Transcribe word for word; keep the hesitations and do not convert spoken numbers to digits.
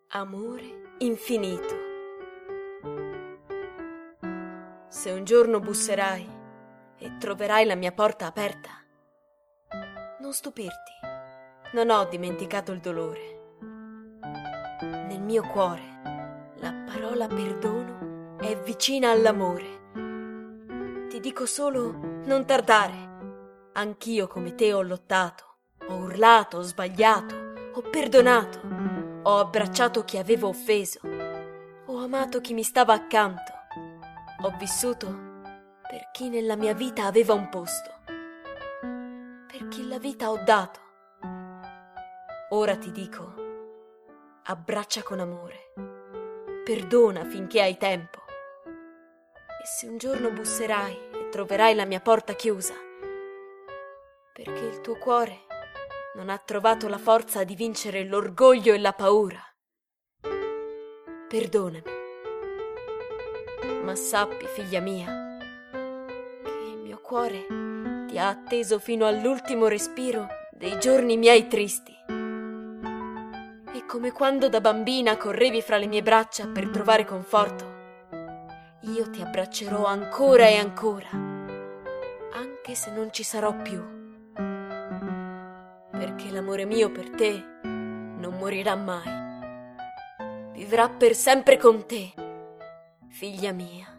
Amore infinito. Se un giorno busserai e troverai la mia porta aperta, non stupirti, non ho dimenticato il dolore. Nel mio cuore la parola perdono è vicina all'amore. Ti dico solo non tardare. Anch'io come te ho lottato, ho urlato, ho sbagliato, ho perdonato. Ho abbracciato chi avevo offeso, ho amato chi mi stava accanto, ho vissuto per chi nella mia vita aveva un posto, per chi la vita ho dato. Ora ti dico, abbraccia con amore, perdona finché hai tempo, e se un giorno busserai e troverai la mia porta chiusa, perché il tuo cuore non ha trovato la forza di vincere l'orgoglio e la paura. Perdonami, ma sappi, figlia mia, che il mio cuore ti ha atteso fino all'ultimo respiro dei giorni miei tristi. E come quando da bambina correvi fra le mie braccia per trovare conforto, io ti abbraccerò ancora e ancora, anche se non ci sarò più. Perché l'amore mio per te non morirà mai. Vivrà per sempre con te, figlia mia.